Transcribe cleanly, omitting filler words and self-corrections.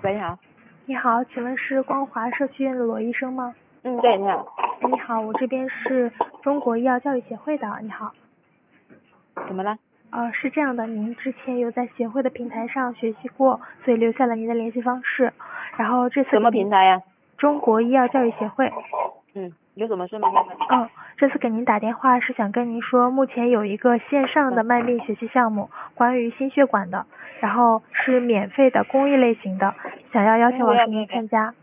喂，你好。 你好，请问是光华社区院的罗医生吗？ 对，你好。 你好，我这边是中国医药教育协会的。你好。 怎么了？ 是这样的，您之前有在协会的平台上学习过，所以留下了您的联系方式。然后这次什么平台呀？ 中国医药教育协会。 有什么事吗？ 这次给您打电话是想跟您说，目前有一个线上的慢病学习项目，关于心血管的，然后是免费的公益类型的，想要邀请老师您参加。